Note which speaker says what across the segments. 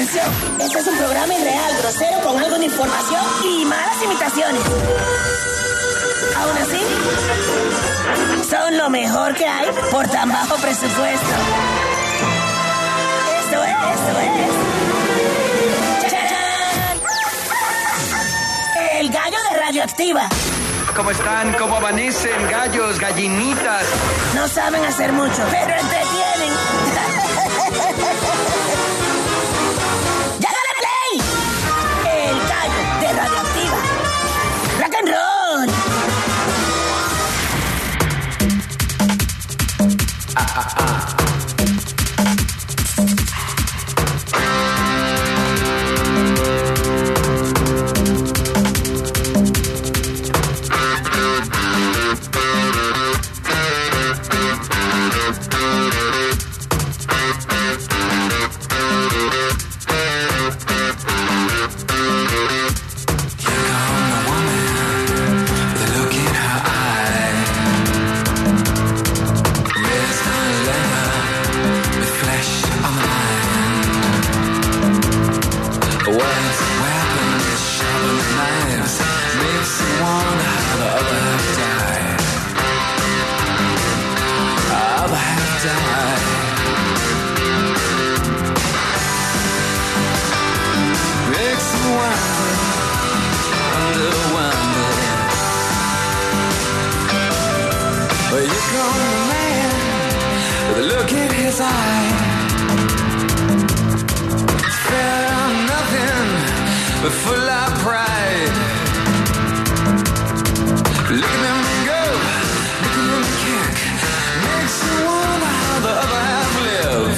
Speaker 1: Atención, este es un programa irreal, grosero, con algo de información y malas imitaciones. Aún así, son lo mejor que hay por tan bajo presupuesto. Esto es. ¡Chachán! El gallo de Radioactiva.
Speaker 2: ¿Cómo están? ¿Cómo amanecen? Gallos, gallinitas.
Speaker 1: No saben hacer mucho, pero entretienen. ¡Ya dale play! El gallo de Radioactiva. ¡Rock and roll!
Speaker 3: Full of pride. Look at them go, look at them kick. Makes you wonder how the other half live.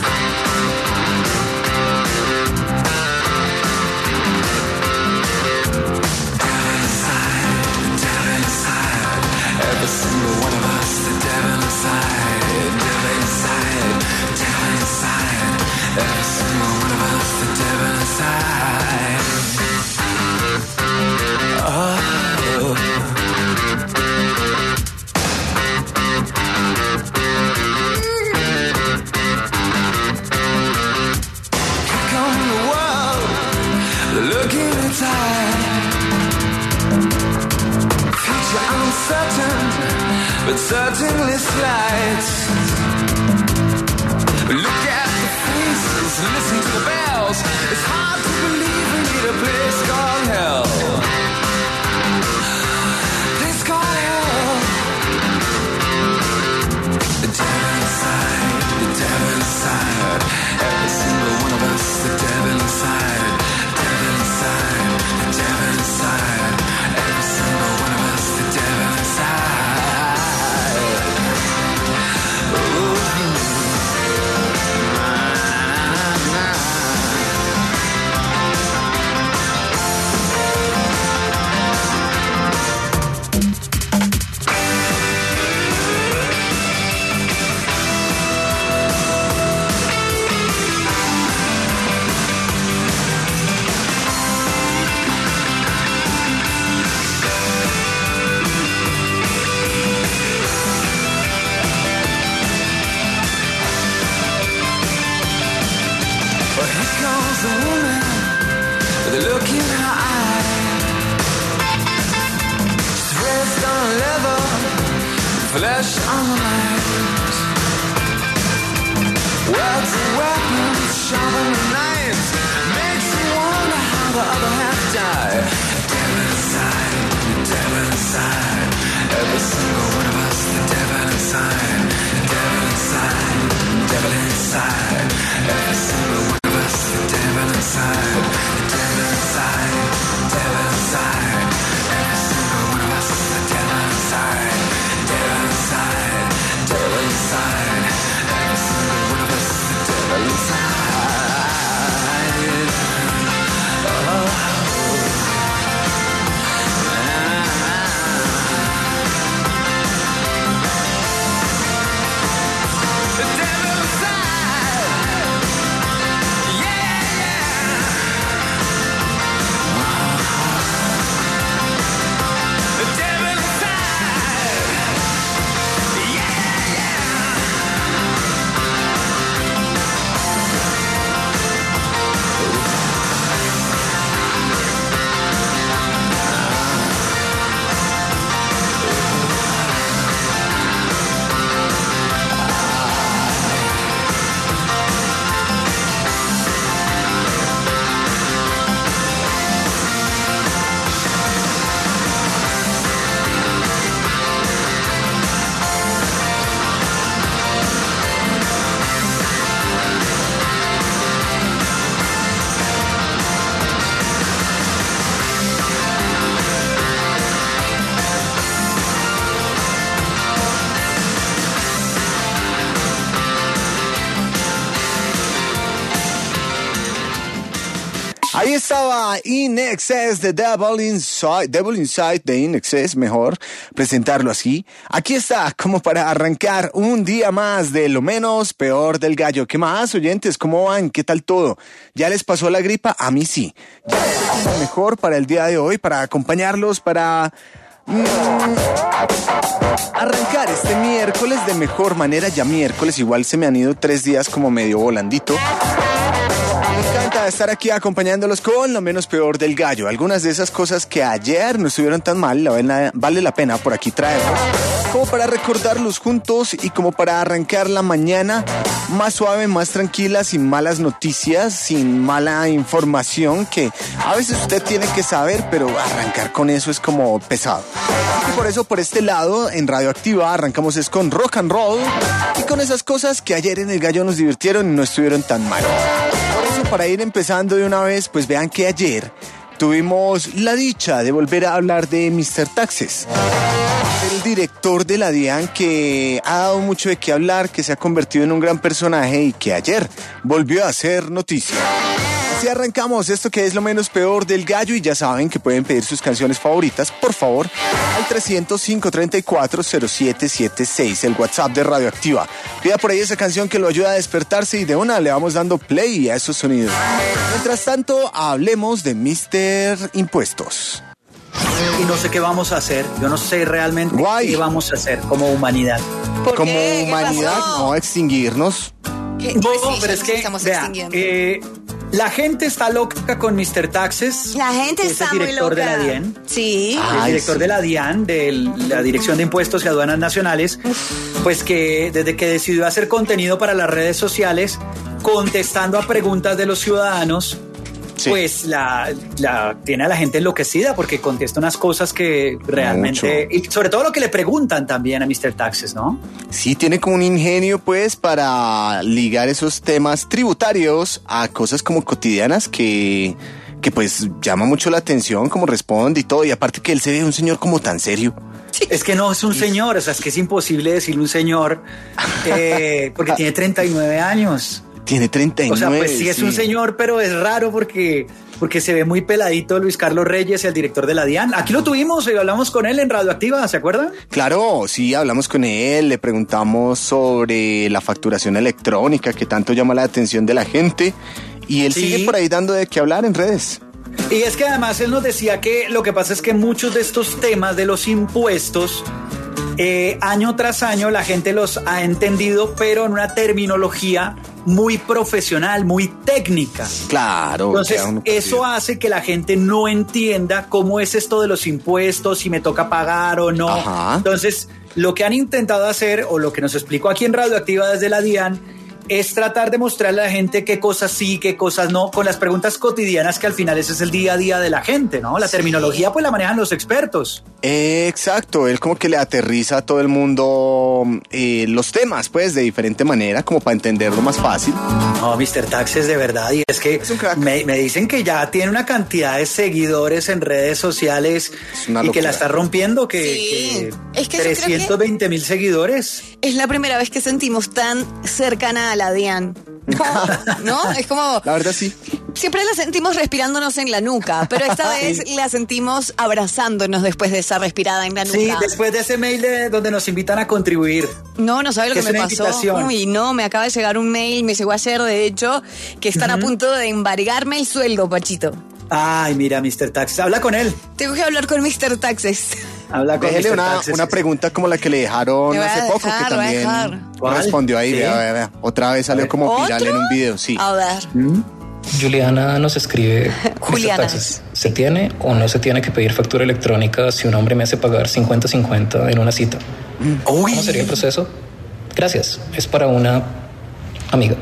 Speaker 3: Devil inside, every single one of us. The devil inside, devil inside, devil inside, every single one of us. The devil inside. But certainly slight. Look at the faces, listen to the bells. It's hard to believe we need a place called hell. Place called hell. The devil inside, the devil inside. Every single one of us, the devil inside. Devil inside, the devil inside. Every single one of us, the devil inside. Flesh on the knives. Words and weapons, sharper knives. Makes you wonder how the other half died. Devil inside, the devil inside. Every single one of us, the devil inside. The devil inside, the devil inside. Every single one of us, the devil inside. The devil inside, the devil inside. Every single one of us, the devil inside. Devil inside, devil inside. Every single one of us, the devil inside.
Speaker 4: Ahí estaba In Excess de Devil Inside de In Excess, mejor presentarlo así. Aquí está, como para arrancar un día más de lo menos peor del gallo. ¿Qué más, oyentes? ¿Cómo van? ¿Qué tal todo? ¿Ya les pasó la gripa? A mí sí. Ya les mejor para el día de hoy, para acompañarlos, para arrancar este miércoles de mejor manera. Ya miércoles, igual se me han ido 3 días como medio volandito. Me encanta estar aquí acompañándolos con lo menos peor del gallo. Algunas de esas cosas que ayer no estuvieron tan mal, vale la pena por aquí traerlos, como para recordarlos juntos y como para arrancar la mañana más suave, más tranquila, sin malas noticias, sin mala información que a veces usted tiene que saber, pero arrancar con eso es como pesado. Y por eso por este lado, en Radioactiva, arrancamos es con rock and roll y con esas cosas que ayer en el gallo nos divirtieron y no estuvieron tan mal. Para ir empezando de una vez, pues vean que ayer tuvimos la dicha de volver a hablar de Mr. Taxes, el director de la DIAN, que ha dado mucho de qué hablar, que se ha convertido en un gran personaje y que ayer volvió a hacer noticia. Así arrancamos esto que es lo menos peor del gallo y ya saben que pueden pedir sus canciones favoritas, por favor, al 300-534-0776, el WhatsApp de Radioactiva. Pida por ahí esa canción que lo ayuda a despertarse y de una le vamos dando play a esos sonidos. Mientras tanto, hablemos de Mr. Impuestos.
Speaker 5: Y no sé qué vamos a hacer, yo no sé realmente qué vamos a hacer como humanidad.
Speaker 4: Como humanidad, no extinguirnos.
Speaker 5: No, pero es que, vea, la gente está loca con Mr. Taxes.
Speaker 6: La gente está muy loca.
Speaker 5: El director de la DIAN.
Speaker 6: Sí.
Speaker 5: El director de la DIAN, de la Dirección de Impuestos y Aduanas Nacionales, pues que desde que decidió hacer contenido para las redes sociales, contestando a preguntas de los ciudadanos, sí, pues tiene a la gente enloquecida porque contesta unas cosas que realmente... Mucho. Y sobre todo lo que le preguntan también a Mr. Taxes, ¿no?
Speaker 4: Sí, tiene como un ingenio pues para ligar esos temas tributarios a cosas como cotidianas que pues llama mucho la atención, como responde y todo. Y aparte que él se ve un señor como tan serio.
Speaker 5: Sí. Es que no es un señor, o sea, es que es imposible decirle un señor porque tiene 39 años.
Speaker 4: Tiene 39.
Speaker 5: O sea, pues sí es un señor, pero es raro porque se ve muy peladito Luis Carlos Reyes, el director de la DIAN. Aquí lo tuvimos y hablamos con él en Radioactiva, ¿se acuerdan?
Speaker 4: Claro, sí, hablamos con él, le preguntamos sobre la facturación electrónica que tanto llama la atención de la gente y él sigue por ahí dando de qué hablar en redes.
Speaker 5: Y es que además él nos decía que lo que pasa es que muchos de estos temas de los impuestos año tras año la gente los ha entendido, pero en una terminología muy profesional, muy técnica.
Speaker 4: Claro.
Speaker 5: Entonces, eso hace que la gente no entienda cómo es esto de los impuestos, si me toca pagar o no. Ajá. Entonces, lo que han intentado hacer, o lo que nos explicó aquí en Radioactiva desde la DIAN, es tratar de mostrarle a la gente qué cosas sí, qué cosas no, con las preguntas cotidianas que al final ese es el día a día de la gente, ¿no? La terminología pues la manejan los expertos.
Speaker 4: Exacto, él como que le aterriza a todo el mundo los temas pues de diferente manera, como para entenderlo más fácil.
Speaker 5: No, Mr. Taxes de verdad, y es que me dicen que ya tiene una cantidad de seguidores en redes sociales y que la está rompiendo, que
Speaker 6: es que
Speaker 5: 320,000 seguidores.
Speaker 6: Es la primera vez que sentimos tan cercana a la DIAN. ¿No? Es como...
Speaker 4: La verdad sí.
Speaker 6: Siempre la sentimos respirándonos en la nuca, pero esta vez la sentimos abrazándonos después de esa respirada en la nuca.
Speaker 5: Sí, después de ese mail donde nos invitan a contribuir.
Speaker 6: No sabe lo que me pasó. Uy, no, me acaba de llegar un mail, me llegó ayer de hecho, que están a punto de embargarme el sueldo, Pachito.
Speaker 5: Ay, mira, Mr. Taxes, habla con él.
Speaker 6: Tengo que hablar con Mr. Taxes.
Speaker 5: Habla con
Speaker 4: Déjele una pregunta como la que le dejaron hace poco, que también respondió ahí. ¿Sí? Vea. Otra vez salió como viral en un video, sí.
Speaker 6: A ver.
Speaker 7: Juliana nos escribe: Mr. Taxes, ¿se tiene o no se tiene que pedir factura electrónica si un hombre me hace pagar 50-50 en una cita? ¿Cómo sería el proceso? Gracias, es para una amiga.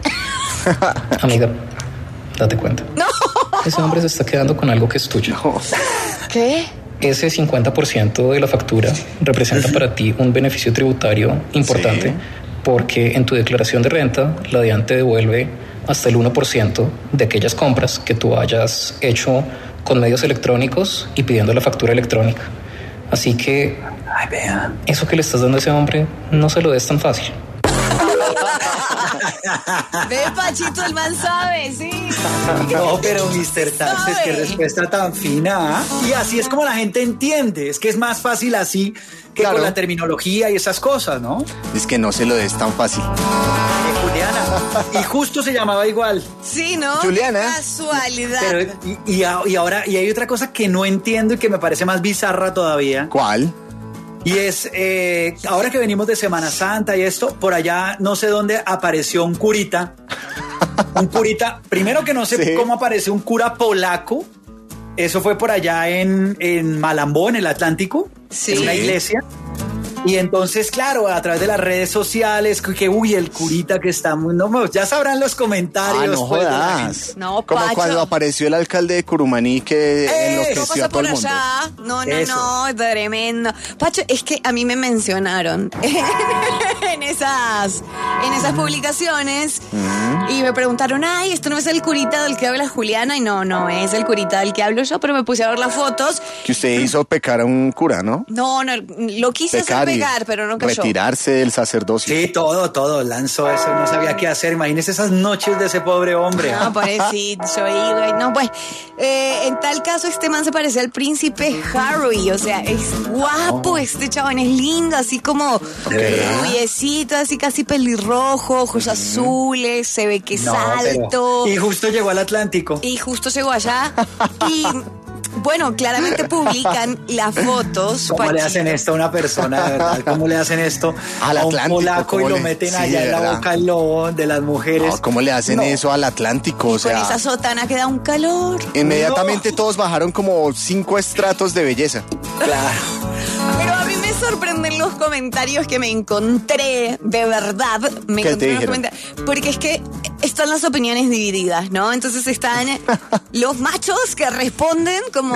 Speaker 7: Amiga, date cuenta.
Speaker 6: No.
Speaker 7: Ese hombre se está quedando con algo que es tuyo.
Speaker 6: ¿Qué?
Speaker 7: Ese 50% de la factura representa para ti un beneficio tributario importante, porque en tu declaración de renta la DIAN te devuelve hasta el 1% de aquellas compras que tú hayas hecho con medios electrónicos y pidiendo la factura electrónica. Así que eso que le estás dando a ese hombre no se lo des tan fácil.
Speaker 6: Ve, Pachito, el man sabe, sí.
Speaker 5: No, pero Mr. Taxes, qué respuesta tan fina. ¿Ah? Y así es como la gente entiende. Es que es más fácil así que con la terminología y esas cosas, ¿no?
Speaker 4: Es que no se lo des tan fácil.
Speaker 5: Juliana. Y justo se llamaba igual.
Speaker 6: Sí, ¿no?
Speaker 4: Juliana.
Speaker 6: Qué casualidad.
Speaker 5: Pero, y ahora, y hay otra cosa que no entiendo y que me parece más bizarra todavía.
Speaker 4: ¿Cuál?
Speaker 5: Y es, ahora que venimos de Semana Santa y esto, por allá no sé dónde apareció un curita. Un curita, primero que no sé cómo apareció un cura polaco. Eso fue por allá en Malambó, en el Atlántico, en una iglesia. Y entonces, claro, a través de las redes sociales, que uy, el curita que está muy... No, ya sabrán los comentarios.
Speaker 4: No
Speaker 5: pues,
Speaker 4: jodas.
Speaker 6: No,
Speaker 4: como
Speaker 6: Pacho.
Speaker 4: cuando apareció el alcalde de Curumaní que enloqueció a todo el mundo.
Speaker 6: No, tremendo. Pacho, es que a mí me mencionaron en esas publicaciones y me preguntaron, ay, esto no es el curita del que habla Juliana. Y no es el curita del que hablo yo, pero me puse a ver las fotos.
Speaker 4: Que usted hizo pecar a un cura, ¿no?
Speaker 6: No, lo quise hacer pegar, pero no cayó.
Speaker 4: Retirarse del sacerdocio.
Speaker 5: Sí, todo, lanzó eso, no sabía qué hacer. Imagínese esas noches de ese pobre hombre.
Speaker 6: No, pobrecito, yo iba. No, pues, en tal caso, este man se parece al príncipe Harry. O sea, es guapo, este chabón es lindo, así como rubiecito, así casi pelirrojo, ojos azules, se ve que es alto.
Speaker 5: Y justo llegó al Atlántico.
Speaker 6: Y justo llegó allá. Y bueno, claramente publican las fotos.
Speaker 5: ¿Cómo le hacen esto a una persona, de verdad? ¿Cómo le hacen esto
Speaker 4: al
Speaker 5: a un
Speaker 4: Atlántico,
Speaker 5: polaco y lo meten allá en la boca del lobo de las mujeres?
Speaker 4: No, ¿cómo le hacen eso al Atlántico? O sea,
Speaker 6: con esa sotana que da un calor.
Speaker 4: Inmediatamente todos bajaron como 5 estratos de belleza.
Speaker 5: Claro.
Speaker 6: Pero a mí me sorprenden los comentarios que me encontré, de verdad.
Speaker 4: ¿Qué te dijeron?
Speaker 6: Porque es que están las opiniones divididas, ¿no? Entonces están los machos que responden como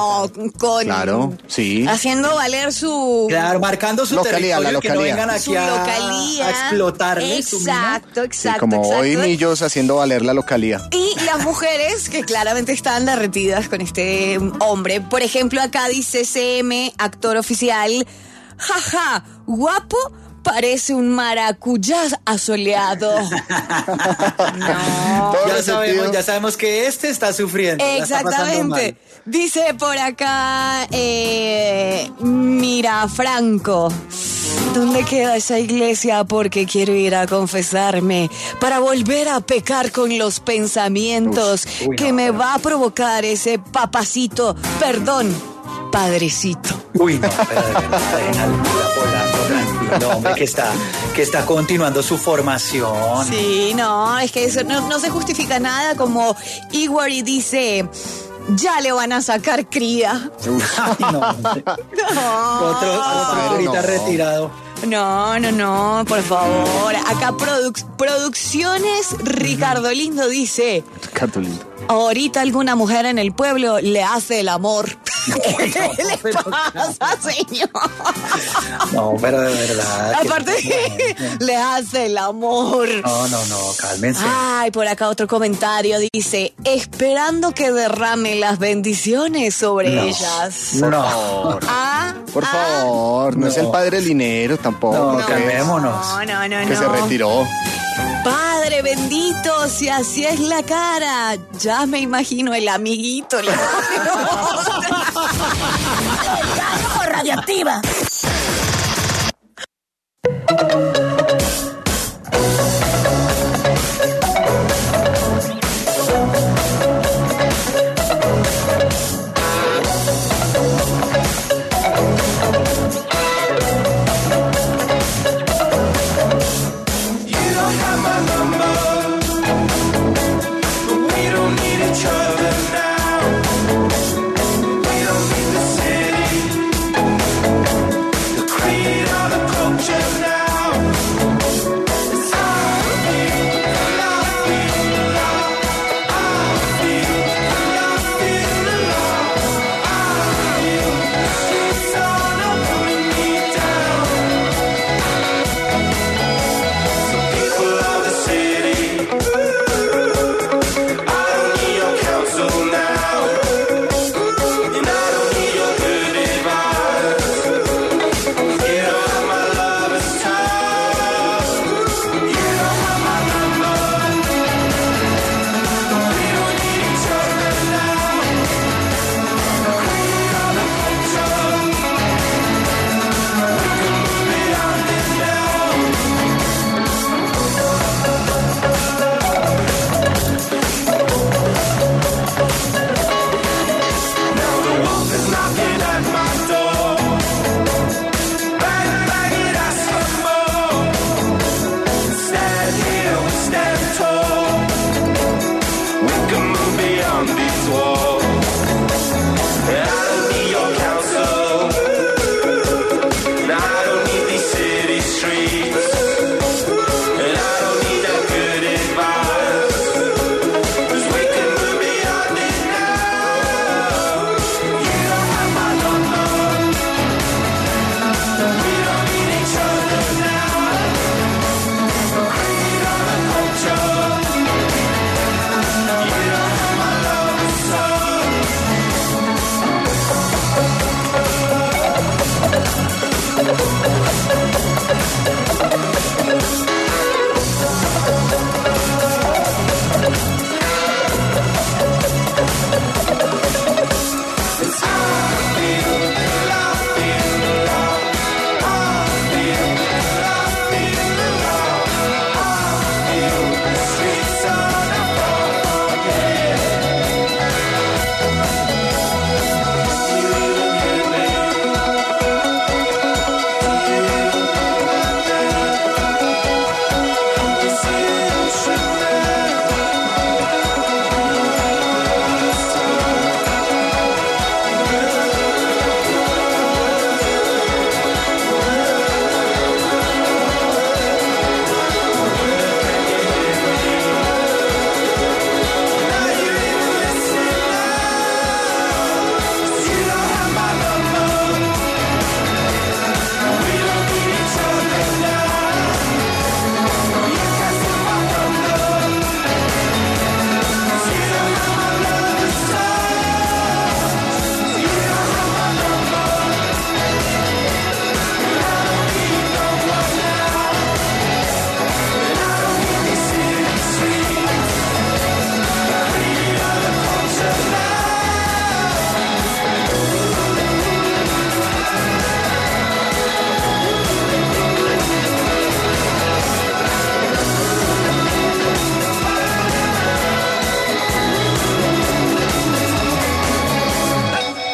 Speaker 4: Claro, sí.
Speaker 6: haciendo valer su...
Speaker 5: Claro, marcando su
Speaker 4: localidad,
Speaker 5: territorio,
Speaker 4: la
Speaker 5: que no
Speaker 4: localidad.
Speaker 5: vengan aquí
Speaker 6: localía.
Speaker 5: a explotarle
Speaker 6: Exacto.
Speaker 4: Sí, como hoy millos haciendo valer la localidad.
Speaker 6: Y las mujeres que claramente están derretidas con este hombre. Por ejemplo, acá dice CM, actor oficial, jaja, guapo, parece un maracuyá asoleado. No.
Speaker 5: Ya sabemos que este está sufriendo.
Speaker 6: Exactamente. Dice por acá, mira, Franco, ¿dónde queda esa iglesia? Porque quiero ir a confesarme para volver a pecar con los pensamientos me va a provocar ese papacito. Perdón, padrecito.
Speaker 5: Uy, no, pero de verdad, tranquilo, hombre, que está continuando su formación.
Speaker 6: Sí, no, es que eso no se justifica nada, como Igor dice... Ya le van a sacar cría.
Speaker 5: Ay, no. Otro curita retirado.
Speaker 6: No, por favor. Acá Producciones Ricardo Lindo dice...
Speaker 4: Ricardo Lindo.
Speaker 6: Ahorita alguna mujer en el pueblo le hace el amor. ¿Qué le pasa, señor?
Speaker 5: No, pero de verdad.
Speaker 6: Aparte, le hace el amor.
Speaker 5: No, cálmense.
Speaker 6: Ay, por acá otro comentario dice, esperando que derrame las bendiciones sobre ellas.
Speaker 5: No.
Speaker 4: Por favor, no es el padre Linero tampoco.
Speaker 5: No, calmémonos.
Speaker 6: No.
Speaker 4: Que se retiró.
Speaker 6: Padre bendito, si así es la cara, ya me imagino el amiguito.
Speaker 1: El gallo por Radioactiva.
Speaker 3: Now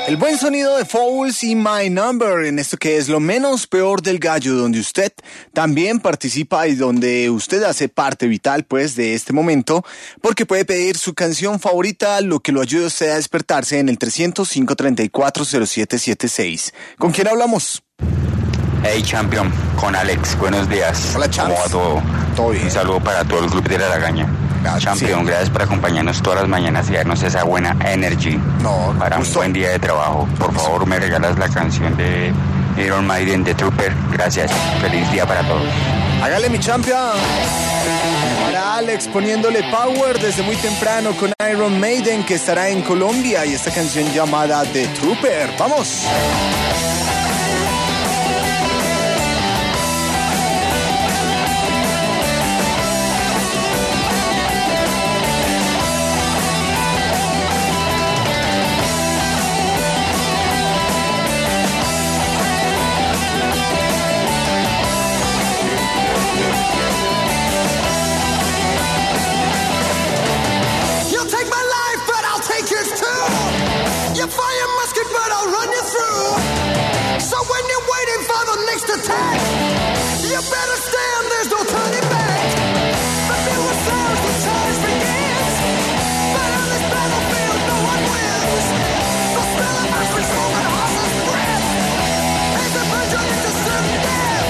Speaker 4: El buen sonido de Fouls y My Number en esto que es lo menos peor del gallo, donde usted también participa y donde usted hace parte vital pues de este momento, porque puede pedir su canción favorita, lo que lo ayude a usted a despertarse en el 300-534-0776. ¿Con quién hablamos?
Speaker 8: Hey Champion, con Alex, buenos días.
Speaker 4: Hola Champs.
Speaker 8: ¿Cómo va todo?
Speaker 4: Todo bien.
Speaker 8: Un saludo para todo el grupo de La Lagaña. Champion, gracias por acompañarnos todas las mañanas y darnos esa buena energy para un buen día de trabajo. Por favor, me regalas la canción de Iron Maiden de Trooper. Gracias. Feliz día para todos.
Speaker 4: Hágale, mi champion. Para Alex poniéndole power desde muy temprano con Iron Maiden, que estará en Colombia, y esta canción llamada The Trooper. ¡Vamos!
Speaker 3: Attack! You better stand, there's no turning back. But there were sounds the charge begins. But on this battlefield, no one wins. The smell of ice smoke and horse's breath. As the virgin into certain death.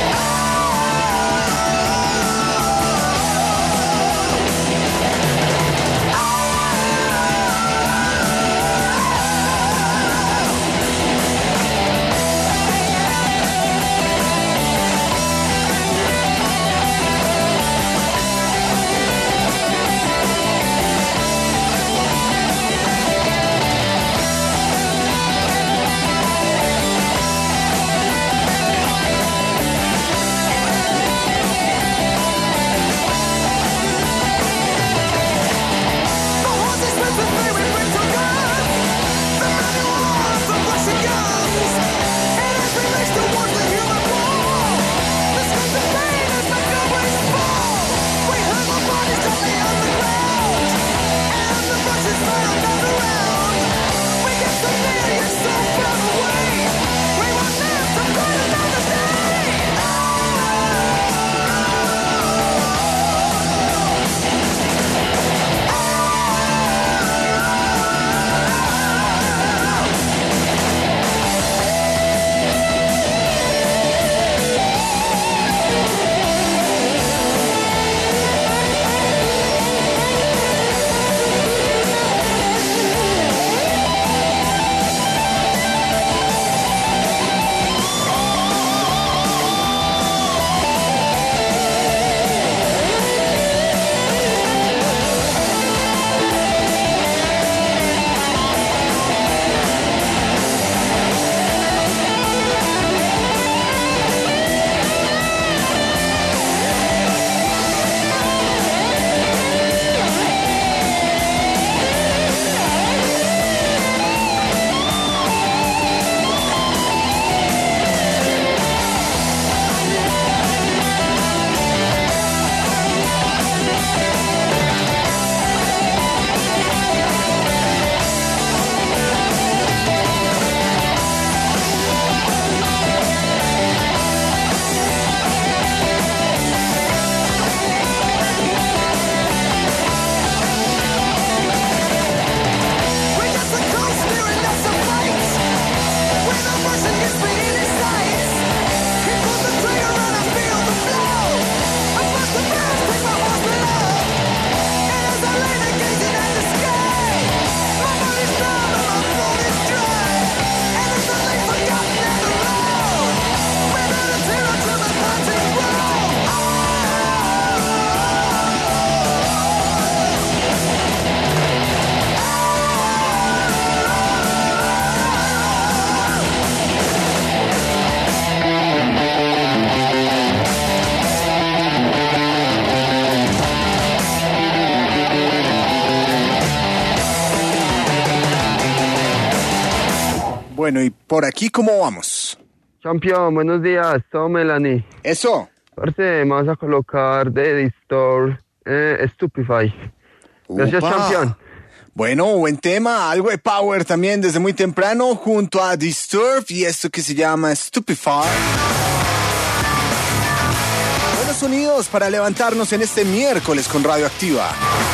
Speaker 4: Bueno, ¿y por aquí cómo vamos?
Speaker 9: Champion, buenos días, todo Melanie.
Speaker 4: Eso.
Speaker 9: Aparte, me vas a colocar de Distor Stupefy. Gracias,
Speaker 4: Upa.
Speaker 9: Champion.
Speaker 4: Bueno, buen tema, algo de power también desde muy temprano junto a Disturbed y esto que se llama Stupefy. Buenos sonidos para levantarnos en este miércoles con Radioactiva.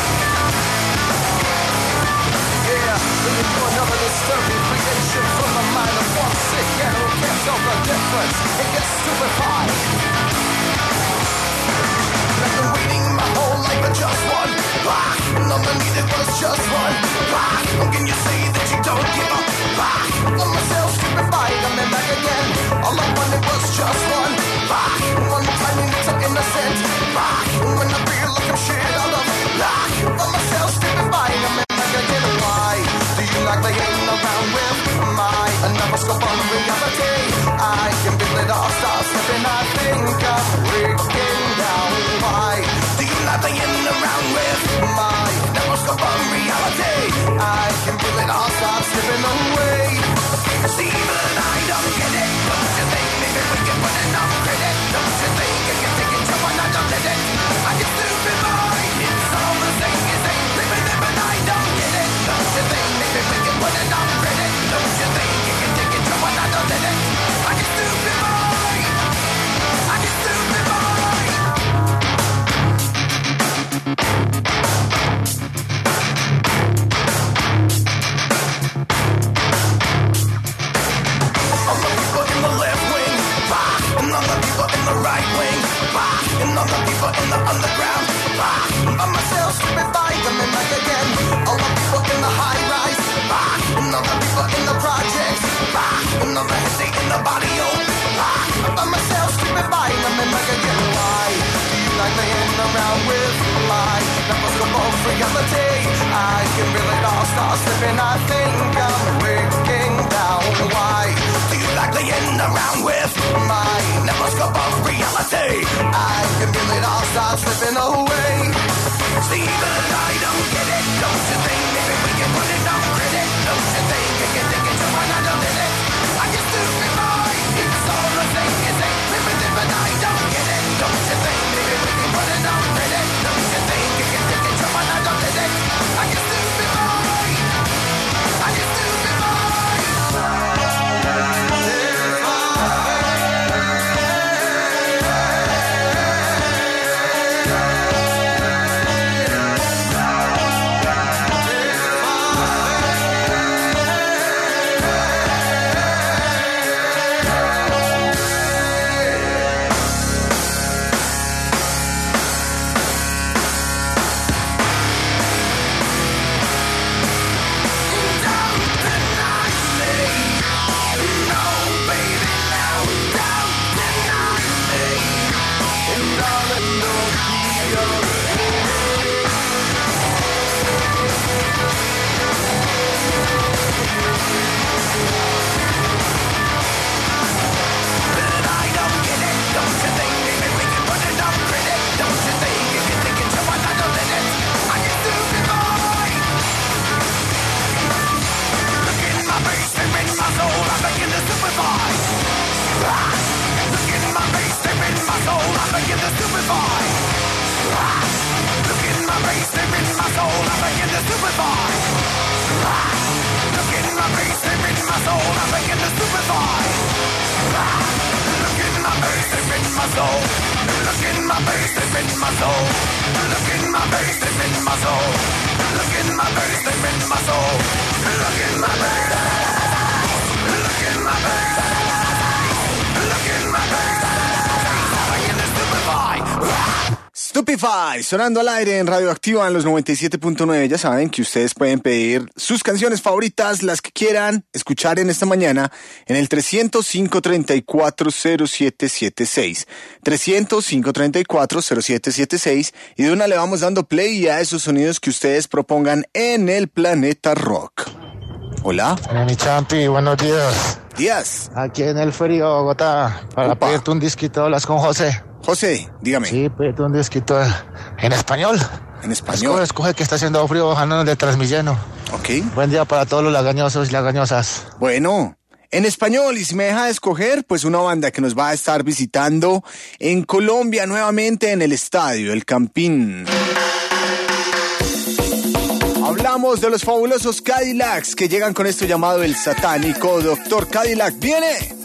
Speaker 3: Just one rock, all I needed was just one rock. How can you say that you don't give up? Rock, got myself stupefied, I'm back again. All I wanted was just one rock. One tiny little innocent rock. When I feel like I'm shit out of luck, got myself stupefied, I'm back again. Why do you like playing around with my another scope on reality? I can feel it all start slipping, I think I'm breaking down. Why do you like playing around with my neuroscope on reality? I can feel it all start slipping away. See, but I don't get it. Don't you think maybe we can put enough credit? Don't you think I can take it to another minute? I can stupid mind. It's all the same as ain't living it, but I don't get it. Don't you think maybe we can put enough credit? Don't you think you can take it to another minute? I can stupid mind. I can stupid mind. Right wing, and all the people in the underground. By myself, stupefied, coming back again. All the people in the high rise, and all the people in the projects, and all the heads in the body, by myself, stupefied, coming back again. Why do you like playing around with my neuroscope reality? I can feel it all start slipping, I think I'm breaking down. Why do you like playing around with my neuroscope reality? I can feel it all start slipping away. See, but I don't get it. Don't you think maybe we can put it on credit? Don't you think I can take it to another minute? I can stupid mind. It's all the same as ain't living it, but I don't get it. Don't you think maybe we can put it on credit? Don't you think I can take it to another minute? I can stupid mind. I can stupid mind.
Speaker 4: Stupefy, sonando al aire en Radioactiva en los 97.9. Ya saben que ustedes pueden pedir sus canciones favoritas, las que quieran escuchar en esta mañana, en el 300-534-0776. 300-534-0776. Y de una le vamos dando play a esos sonidos que ustedes propongan en el Planeta Rock. Hola.
Speaker 10: Hola, mi champi, buenos días.
Speaker 4: Días.
Speaker 10: Aquí en el frío Bogotá, para pedirte un disquito. Hablas con José.
Speaker 4: José, dígame.
Speaker 10: Sí, pedirte un disquito en español.
Speaker 4: En español.
Speaker 10: Escoge que está haciendo frío, bajándonos de Transmilleno.
Speaker 4: Ok.
Speaker 10: Buen día para todos los lagañosos y lagañosas.
Speaker 4: Bueno, en español, y si me deja escoger, pues una banda que nos va a estar visitando en Colombia nuevamente en el estadio, el Campín. Hablamos de los fabulosos Cadillacs que llegan con esto llamado el satánico Doctor Cadillac. ¡Viene!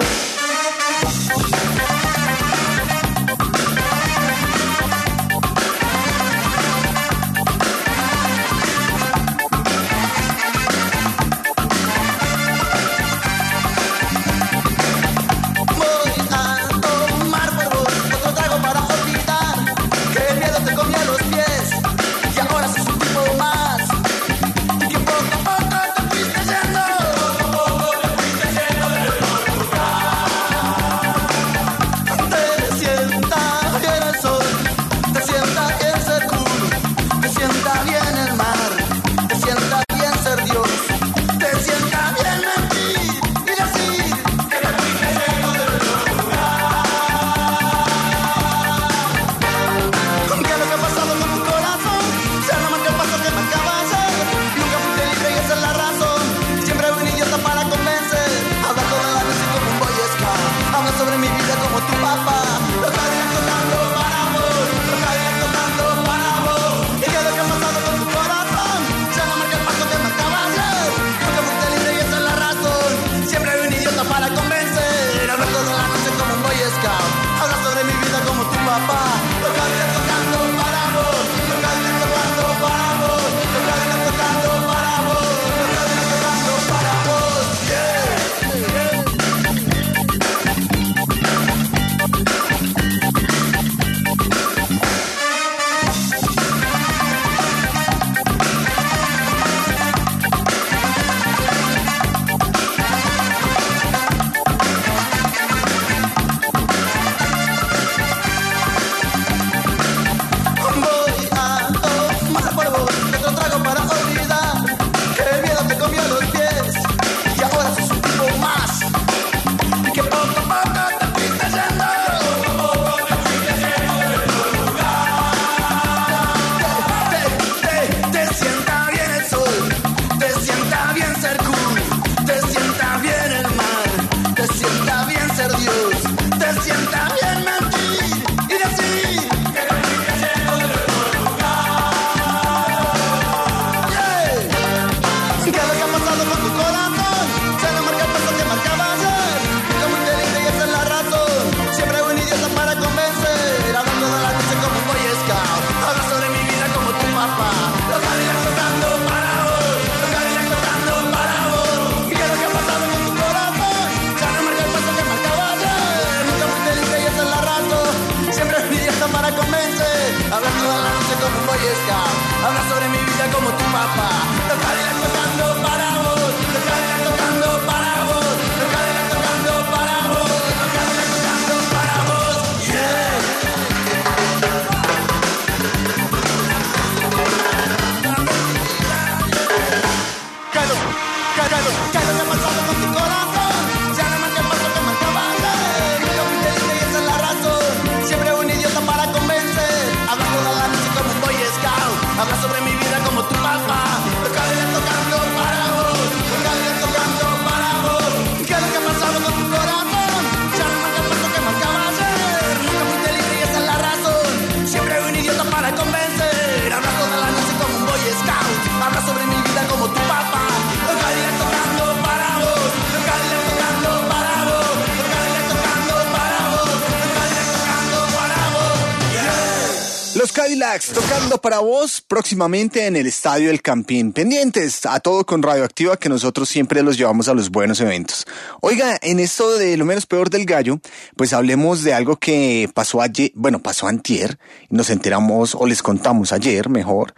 Speaker 4: Los Cadillacs tocando para vos próximamente en el Estadio El Campín. Pendientes a todo con Radioactiva, que nosotros siempre los llevamos a los buenos eventos. Oiga, en esto de lo menos peor del gallo, pues hablemos de algo que pasó ayer, pasó antier, nos enteramos o les contamos ayer, mejor,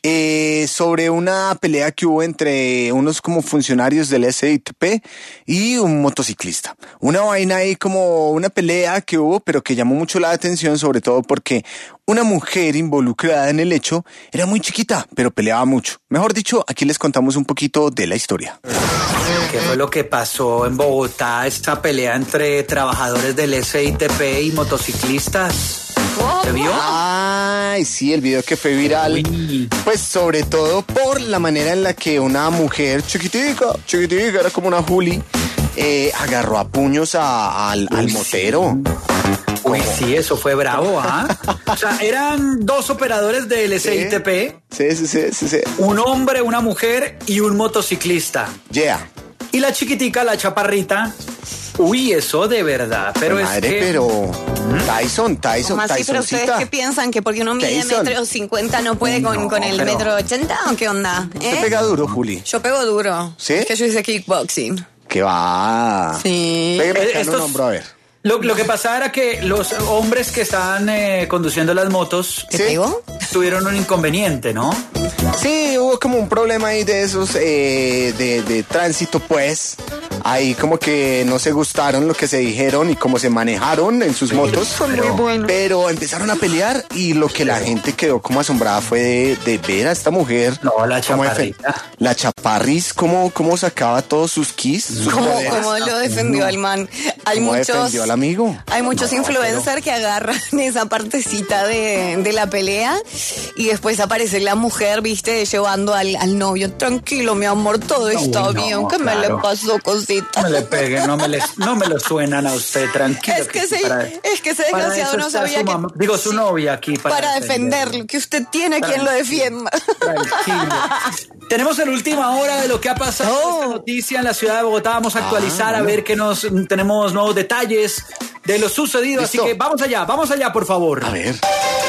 Speaker 4: sobre una pelea que hubo entre unos como funcionarios del SITP y un motociclista. Una vaina ahí como una pelea que hubo, pero que llamó mucho la atención, sobre todo porque una mujer involucrada en el hecho era muy chiquita, pero peleaba mucho. Mejor dicho, aquí les contamos un poquito de la historia.
Speaker 5: ¿Qué fue lo que pasó en Bogotá? Esta pelea entre trabajadores del SITP y motociclistas. ¿Se vio?
Speaker 4: Ay, sí, el video que fue viral. Uy. Pues sobre todo por la manera en la que una mujer chiquitica, era como una Juli, agarró a puños al motero.
Speaker 5: Uy, sí, eso fue bravo, ¿ah? O sea, eran 2 operadores del SITP.
Speaker 4: Sí.
Speaker 5: Un hombre, una mujer y un motociclista.
Speaker 4: Yeah.
Speaker 5: Y la chiquitica, la chaparrita. Uy, eso de verdad. Pero
Speaker 4: madre,
Speaker 5: es que...
Speaker 4: pero... Tyson.
Speaker 6: ¿Cómo así? ¿Pero ustedes qué piensan? ¿Que porque uno mide 1,50 m no puede con el 1,80 m o qué onda?
Speaker 4: ¿Usted pega duro, Juli?
Speaker 6: Yo pego duro.
Speaker 4: ¿Sí?
Speaker 6: Es que yo hice kickboxing.
Speaker 4: ¿Qué va?
Speaker 6: Sí.
Speaker 4: Pégame un hombro, a ver.
Speaker 5: Lo que pasaba era que los hombres que estaban conduciendo las motos tuvieron un inconveniente, ¿no?
Speaker 4: Sí, hubo como un problema ahí de esos de tránsito, pues. Ahí como que no se gustaron lo que se dijeron y cómo se manejaron en sus motos. Pero empezaron a pelear y lo que la gente quedó como asombrada fue de ver a esta mujer.
Speaker 5: No, la chaparrita.
Speaker 4: La chaparris, cómo sacaba todos sus keys.
Speaker 6: ¿Cómo lo defendió al man?
Speaker 4: ¿Cómo defendió al amigo?
Speaker 6: Hay muchos influencers que agarran esa partecita de la pelea y después aparece la mujer, viste, llevando al novio. Tranquilo, mi amor, todo está bien. ¿Qué me le pasó, cosita?
Speaker 5: No me le peguen, no me lo suenan a usted, tranquilo.
Speaker 6: Es que ese desgraciado no sabía que...
Speaker 5: Digo, su novia aquí.
Speaker 6: Para defenderlo, que usted tiene quien lo defienda.
Speaker 5: Tranquilo. Tenemos la última hora de lo que ha pasado esta noticia en la ciudad de Bogotá. Vamos a actualizar a ver que tenemos nuevos detalles de lo sucedido. ¿Listo? Así que vamos allá, por favor.
Speaker 4: A ver.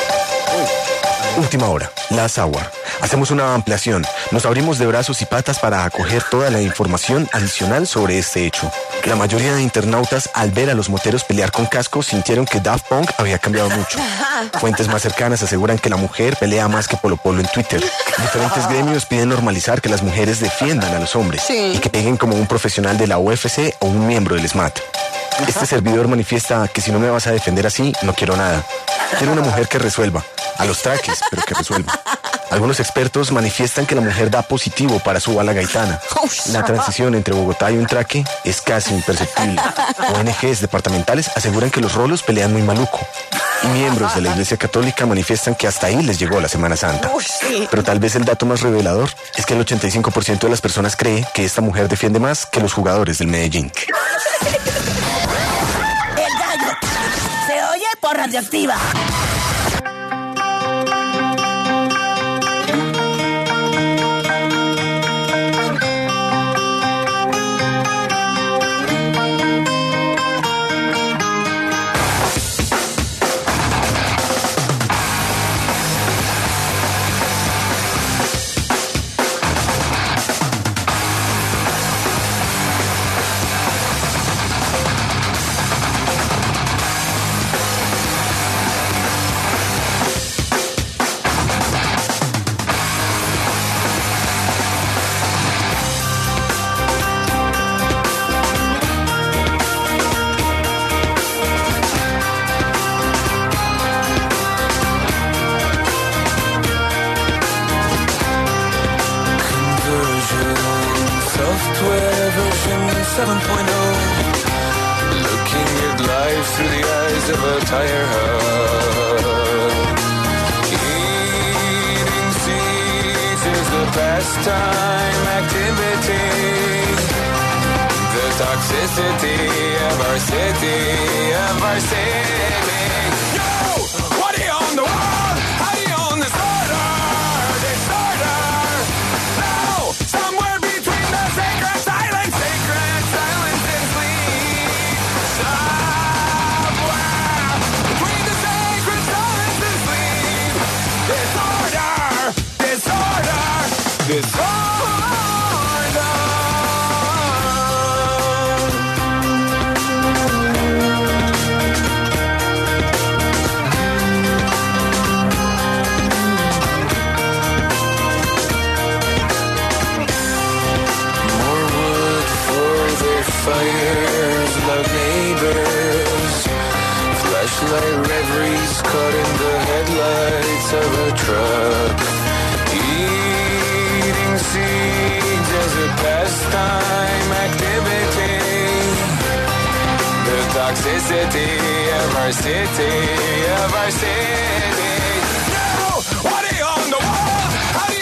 Speaker 11: Última hora, la Azawar. Hacemos una ampliación. Nos abrimos de brazos y patas para acoger toda la información adicional sobre este hecho. La mayoría de internautas, al ver a los moteros pelear con casco, sintieron que Daft Punk había cambiado mucho. Fuentes más cercanas aseguran que la mujer pelea más que Polo Polo en Twitter. Diferentes gremios piden normalizar que las mujeres defiendan a los hombres y que peguen como un profesional de la UFC o un miembro del SMAT. Este servidor manifiesta que si no me vas a defender así, no quiero nada. Quiero una mujer que resuelva. A los traques, pero que resuelva. Algunos expertos manifiestan que la mujer da positivo para su bala gaitana. La transición entre Bogotá y un traque es casi imperceptible. ONGs departamentales aseguran que los rolos pelean muy maluco. Y miembros de la Iglesia Católica manifiestan que hasta ahí les llegó la Semana Santa. Pero tal vez el dato más revelador es que el 85% de las personas cree que esta mujer defiende más que los jugadores del Medellín.
Speaker 1: El gallo se oye por Radioactiva.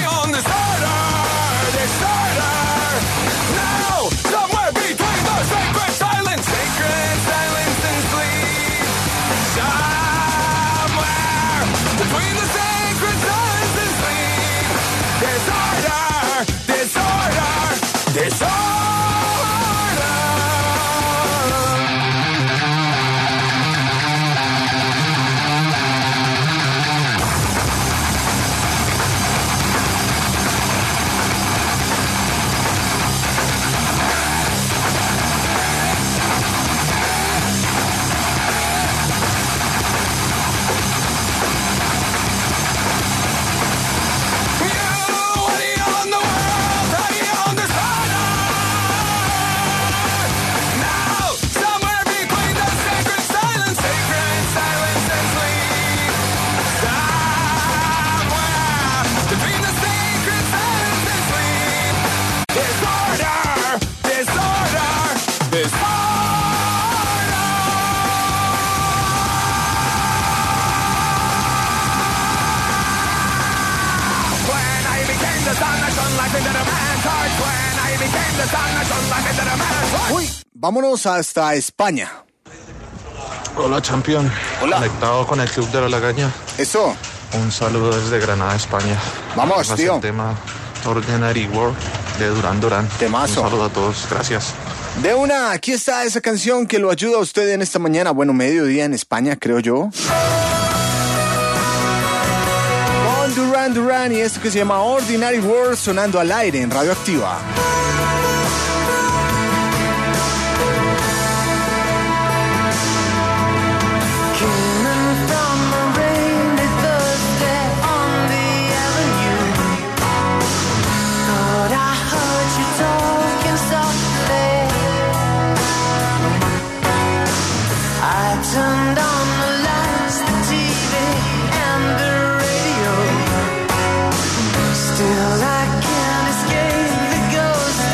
Speaker 3: Somewhere between the sacred
Speaker 4: Uy, vámonos hasta España.
Speaker 10: Hola, campeón.
Speaker 4: Hola.
Speaker 10: Conectado con el Club de la Lagaña.
Speaker 4: Eso.
Speaker 10: Un saludo desde Granada, España.
Speaker 4: Vamos, tío.
Speaker 10: El tema Ordinary World de Duran Duran.
Speaker 4: Temazo.
Speaker 10: Un saludo a todos. Gracias.
Speaker 4: De una, aquí está esa canción que lo ayuda a usted en esta mañana. Bueno, mediodía en España, creo yo. Con Duran Duran y esto que se llama Ordinary World sonando al aire en Radioactiva.
Speaker 3: Turned on the lights, the TV and the radio. Still I can't escape the ghost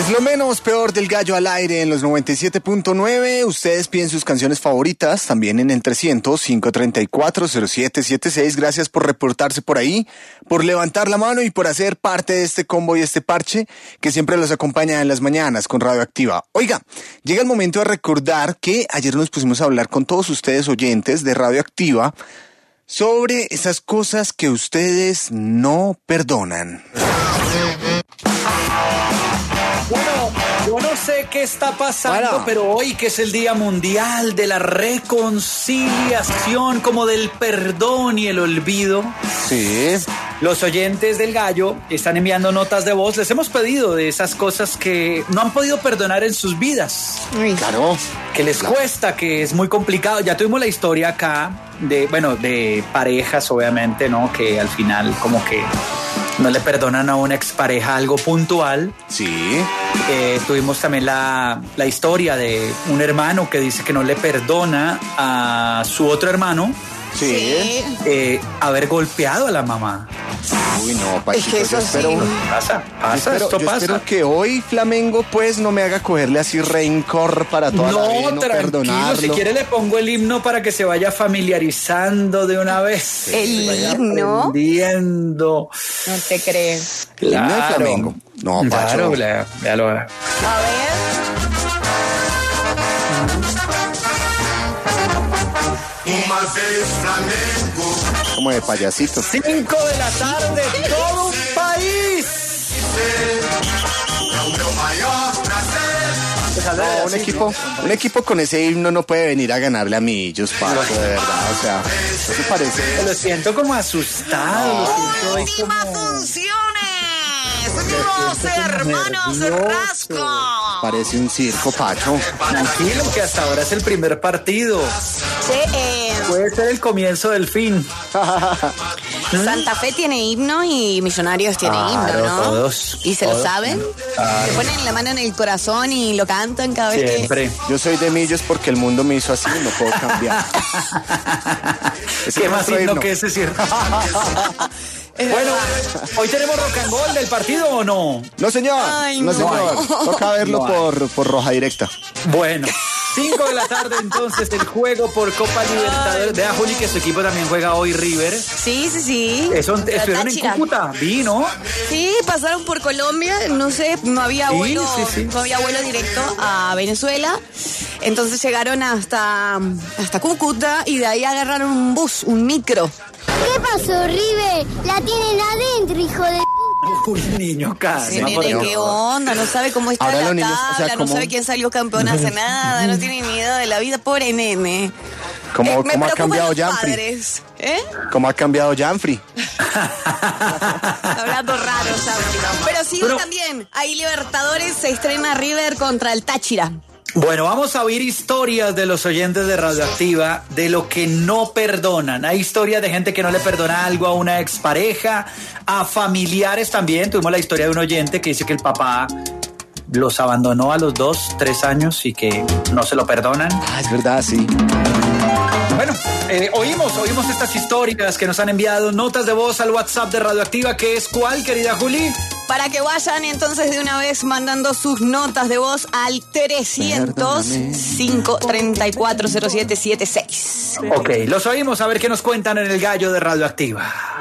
Speaker 4: Es lo menos peor del Gallo al aire en los 97.9. Ustedes piden sus canciones favoritas también en el 300-534-0776. Gracias por reportarse por ahí, por levantar la mano y por hacer parte de este combo y este parche que siempre los acompaña en las mañanas con Radioactiva. Oiga, llega el momento de recordar que ayer nos pusimos a hablar con todos ustedes oyentes de Radioactiva sobre esas cosas que ustedes no perdonan.
Speaker 5: Bueno, yo no sé qué está pasando, pero hoy que es el Día Mundial de la Reconciliación, como del perdón y el olvido.
Speaker 4: Sí.
Speaker 5: Los oyentes del Gallo están enviando notas de voz. Les hemos pedido de esas cosas que no han podido perdonar en sus vidas.
Speaker 4: Claro.
Speaker 5: Que les cuesta, que es muy complicado. Ya tuvimos la historia acá de parejas, obviamente, ¿no? Que al final como que no le perdonan a una expareja algo puntual.
Speaker 4: Sí.
Speaker 5: Tuvimos también la historia de un hermano que dice que no le perdona a su otro hermano.
Speaker 4: Sí.
Speaker 5: Haber golpeado a la mamá.
Speaker 4: Uy, no, Pachito,
Speaker 6: es que eso
Speaker 4: espero,
Speaker 6: sí.
Speaker 5: Pasa,
Speaker 4: yo espero que hoy Flamengo pues no me haga cogerle así rencor para toda la vida, no perdonarlo.
Speaker 5: Si quiere le pongo el himno para que se vaya familiarizando de una vez.
Speaker 6: ¿El himno?
Speaker 5: Aprendiendo.
Speaker 6: No te crees.
Speaker 4: El himno de Flamengo. No, Pacho.
Speaker 5: Claro, véalo.
Speaker 6: A ver.
Speaker 4: Como de payasito.
Speaker 5: 5 de la tarde, todo un país.
Speaker 4: No, un equipo con ese himno no puede venir a ganarle a Millos, Pacho, de verdad, o sea, ¿qué te parece?
Speaker 5: Lo siento como asustado.
Speaker 6: ¡Últimas funciones! ¡Los hermanos Rasco!
Speaker 4: Parece un circo, Pacho.
Speaker 5: Tranquilo, que hasta ahora es el primer partido.
Speaker 6: Sí,
Speaker 5: puede ser el comienzo del fin.
Speaker 6: Santa Fe tiene himno y Millonarios tiene himno, ¿no?
Speaker 5: Todos.
Speaker 6: ¿Y se lo saben? Se ponen la mano en el corazón y lo cantan cada vez
Speaker 5: Siempre.
Speaker 4: Yo soy de Millos porque el mundo me hizo así, no puedo cambiar.
Speaker 5: ¿Qué más himno que ese, cierto? Bueno, ¿hoy tenemos rock and roll del partido o no?
Speaker 4: No, señor.
Speaker 6: Ay,
Speaker 4: no, señor. Toca verlo por Roja Directa.
Speaker 5: Bueno, 5 de la tarde entonces el juego por Copa Libertadores. Vea, Juli, que su equipo también juega hoy, River.
Speaker 6: Sí.
Speaker 5: Estuvieron en Cúcuta, ¿no?
Speaker 6: Sí, pasaron por Colombia, no sé, no había vuelo, no había vuelo directo a Venezuela. Entonces llegaron hasta Cúcuta y de ahí agarraron un bus, un micro.
Speaker 12: ¿Qué pasó, River? La tienen adentro, hijo de...
Speaker 5: Un niño casi.
Speaker 6: ¿Qué onda? No sabe cómo está
Speaker 4: ahora
Speaker 6: la
Speaker 4: niños,
Speaker 6: tabla, no sabe quién salió campeón hace nada, no tiene ni idea de la vida, pobre nene.
Speaker 4: ¿Cómo ha cambiado Janfrey? ¿Cómo ha cambiado Janfrey?
Speaker 6: Hablando raro, Janfrey. Pero sí, también, ahí Libertadores se estrena River contra el Táchira.
Speaker 5: Bueno, vamos a oír historias de los oyentes de Radioactiva de lo que no perdonan. Hay historias de gente que no le perdona algo a una expareja, a familiares también. Tuvimos la historia de un oyente que dice que el papá los abandonó a los 2, 3 años y que no se lo perdonan.
Speaker 4: Es verdad, sí.
Speaker 5: Bueno, oímos estas historias que nos han enviado, notas de voz al WhatsApp de Radioactiva, que es ¿cuál, querida Juli?
Speaker 6: Para que vayan entonces de una vez mandando sus notas de voz al 300-534-0776.
Speaker 5: Ok, los oímos, a ver qué nos cuentan en el Gallo de Radioactiva.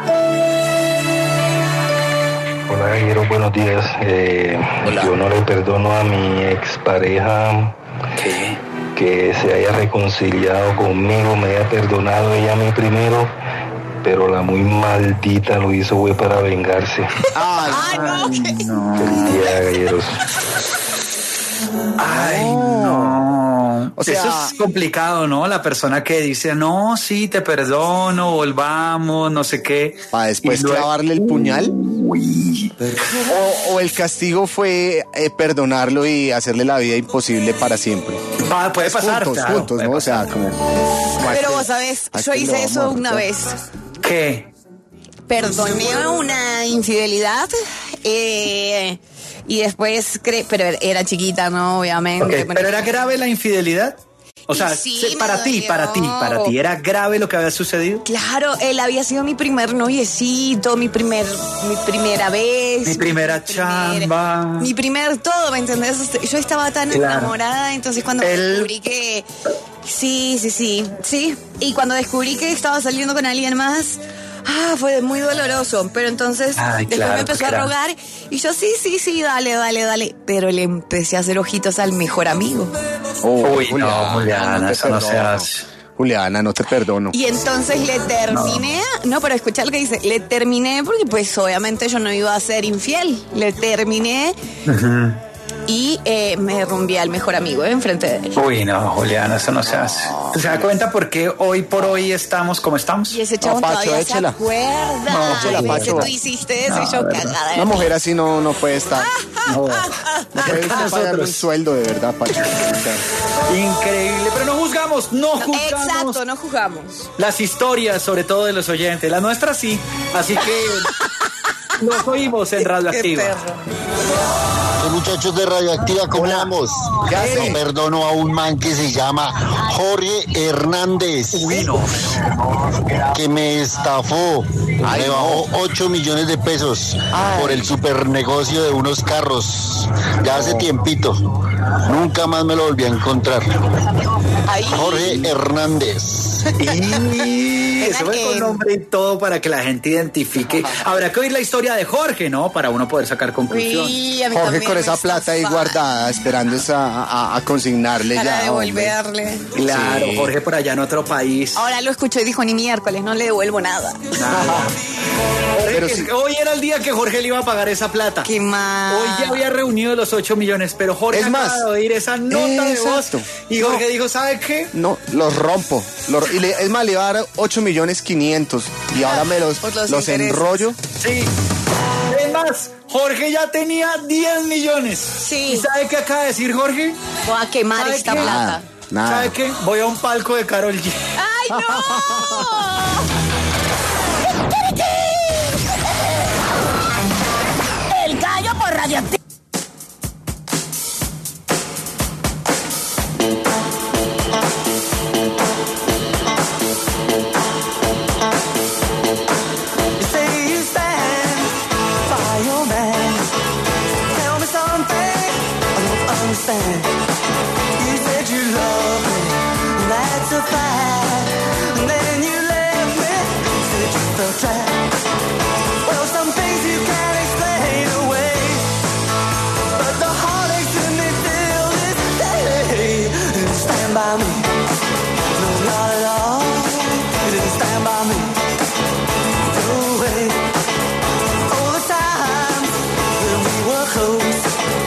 Speaker 13: Hola, Gallero, buenos días. Yo no le perdono a mi expareja que se haya reconciliado conmigo, me haya perdonado ella a mí primero, pero la muy maldita lo hizo fue para vengarse.
Speaker 6: Ay, no.
Speaker 13: Feliz día, galleros.
Speaker 5: Ay, no. O sea, eso es complicado, ¿no? La persona que dice, no, sí, te perdono, volvamos, no sé qué.
Speaker 4: Para después clavarle el puñal. O el castigo fue perdonarlo y hacerle la vida imposible para siempre.
Speaker 5: Puede pasar.
Speaker 4: Juntos, ¿no? O sea, como...
Speaker 6: Pero vos sabés, yo hice eso una vez.
Speaker 5: ¿Qué?
Speaker 6: Perdoné una infidelidad y después, pero era chiquita, ¿no? Obviamente.
Speaker 5: Okay. ¿Pero era grave la infidelidad? O sea,
Speaker 6: sí,
Speaker 5: para ti, ¿era grave lo que había sucedido?
Speaker 6: Claro, él había sido mi primer noviecito, mi primera vez.
Speaker 5: Mi primera chamba.
Speaker 6: Mi primer todo, ¿me entendés? Yo estaba tan enamorada, entonces cuando descubrí que... Sí. Y cuando descubrí que estaba saliendo con alguien más... fue muy doloroso, pero entonces después me empezó a rogar y yo sí, dale, pero le empecé a hacer ojitos al mejor amigo.
Speaker 5: Uy, no, Juliana, eso no se hace.
Speaker 4: Juliana, no te perdono.
Speaker 6: Y entonces le terminé, no, pero escucha lo que dice, le terminé porque pues obviamente yo no iba a ser infiel, le terminé y me rumbié al mejor amigo enfrente de él.
Speaker 5: Uy, no, Juliana, eso no se hace. ¿Se da cuenta por qué hoy por hoy estamos como estamos?
Speaker 6: Y ese chavo todavía se acuerda. Pacho. Tú hiciste eso y yo cagada.
Speaker 4: Una mujer así no puede estar. No puede pagarle un sueldo de verdad, Pacho.
Speaker 5: Increíble, pero no juzgamos.
Speaker 6: Exacto, no juzgamos.
Speaker 5: Las historias, sobre todo de los oyentes. Las nuestras sí. Así que los oímos en Radioactiva.
Speaker 10: Muchachos de Radioactiva, ¿cómo vamos? No perdono a un man que se llama Jorge Hernández, que me estafó, me bajó 8 millones de pesos por el supernegocio de unos carros, ya hace tiempito, nunca más me lo volví a encontrar. Jorge Hernández.
Speaker 5: Ese fue con nombre y todo para que la gente identifique. Habrá que oír la historia de Jorge, ¿no? Para uno poder sacar conclusión.
Speaker 4: Jorge con esa plata ahí guardada, esperando a consignarle
Speaker 6: para
Speaker 4: ya.
Speaker 6: devolverle.
Speaker 5: Claro, Jorge por allá en otro país.
Speaker 6: Ahora lo escuchó y dijo, ni miércoles, no le devuelvo nada.
Speaker 5: Hoy era el día que Jorge le iba a pagar esa plata.
Speaker 6: Qué mal.
Speaker 5: Hoy ya había reunido los 8 millones, pero Jorge acaba de oír esa nota de voz. Y Jorge dijo, ¿sabe qué?
Speaker 4: No, los rompo. Es más, le iba a dar 8.500.000 y ahora me los enrollo.
Speaker 5: Sí. Es más, Jorge ya tenía 10 millones.
Speaker 6: Sí.
Speaker 5: ¿Y sabe qué acaba de decir Jorge?
Speaker 6: Voy a quemar esta plata.
Speaker 4: Nada.
Speaker 5: ¿Sabe qué? Voy a un palco de Karol G.
Speaker 6: ¡Ay, no!
Speaker 1: El gallo por Radioactiva.
Speaker 3: You said you love me, that's a fact. And then you left me, said you felt trapped. Well, some things you can't explain away, but the heartaches in me till this day. You didn't stand by me, no, not at all. You didn't stand by me, no way. All the times when we were close,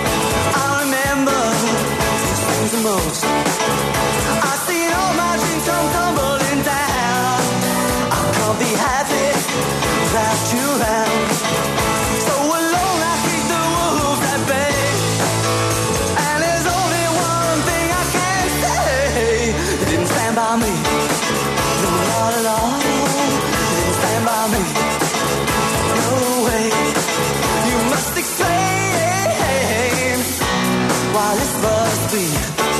Speaker 3: the most. I've seen all my dreams come tumbling down. I can't be happy without you around. So alone I keep the wolves at bay. And there's only one thing I can say. You didn't stand by me, no, not at all. You didn't stand by me, no way. You must explain why this must be.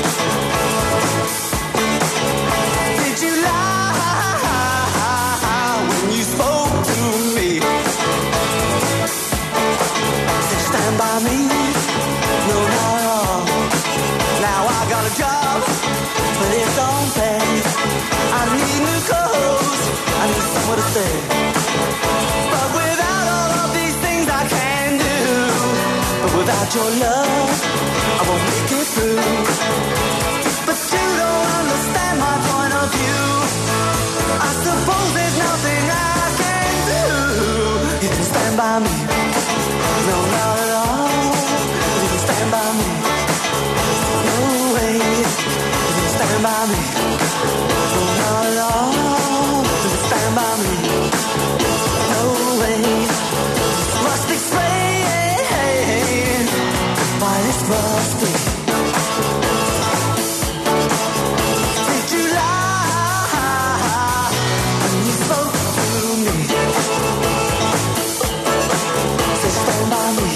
Speaker 3: By me, no, not at all. Now I got a job, but it don't pay. I need new clothes, I need somewhere to stay. But without all of these things I can do, but without your love, I won't make it through. But you don't understand my point of view. I suppose there's nothing I can do. You can stand by me, no, not at all. Stand by me, no way. You didn't stand by me, no, not at all. You didn't stand by me, no way. Must explain why this must be. Did you lie when you spoke to me? Say stand by me.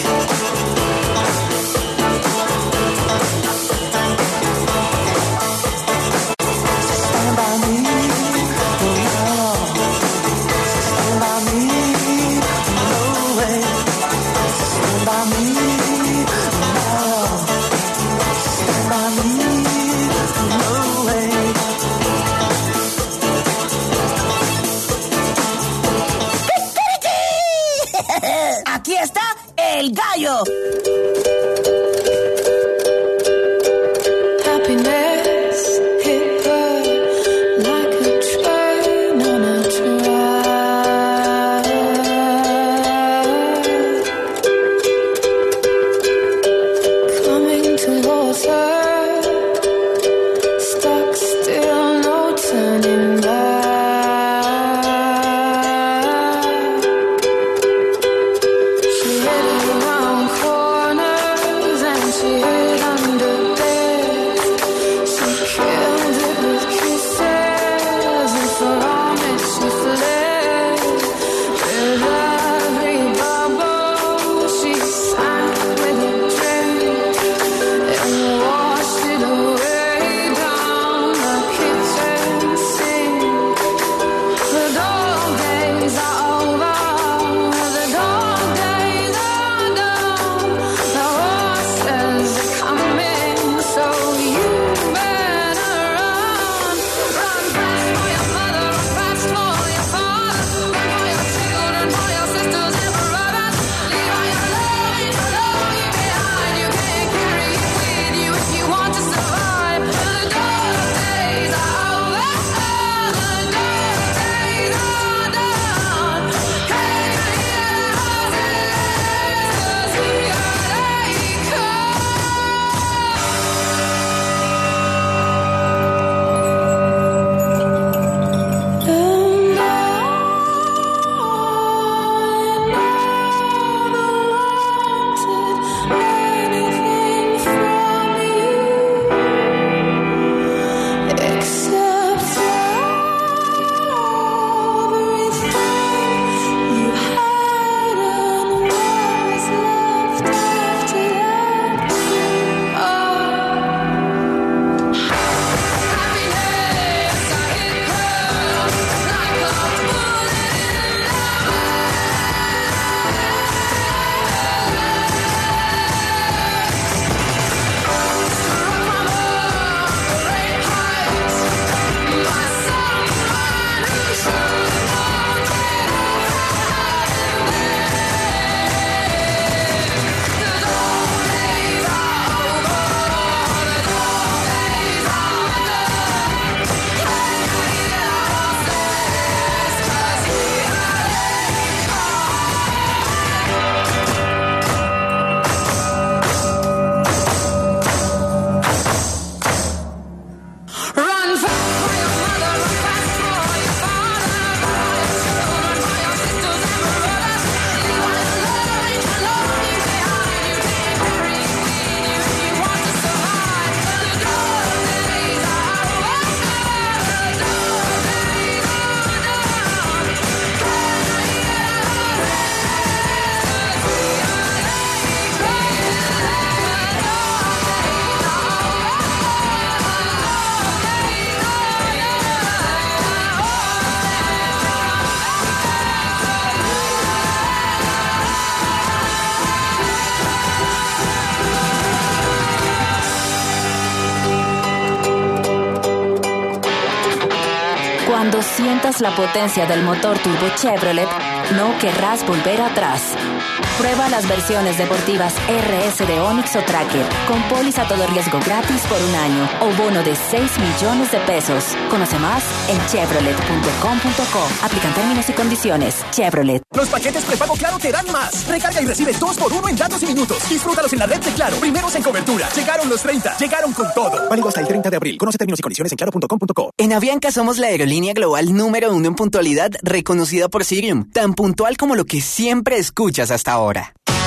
Speaker 14: Cuando sientas la potencia del motor turbo Chevrolet, no querrás volver atrás. Prueba las versiones deportivas RS de Onix o Tracker, con póliza todo riesgo gratis por un año o bono de 6 millones de pesos. Conoce más en chevrolet.com.co. Aplican términos y condiciones. Chevrolet.
Speaker 15: Los paquetes prepago Claro te dan más. Recarga y recibe 2x1 en datos y minutos. Disfrútalos en la red de Claro. Primeros en cobertura. Llegaron los 30. Llegaron con todo. Válido hasta el 30 de abril. Conoce términos y condiciones en claro.com.co.
Speaker 16: En Avianca somos la aerolínea global número 1 en puntualidad, reconocida por Cirium. Tan puntual como lo que siempre escuchas hasta ahora.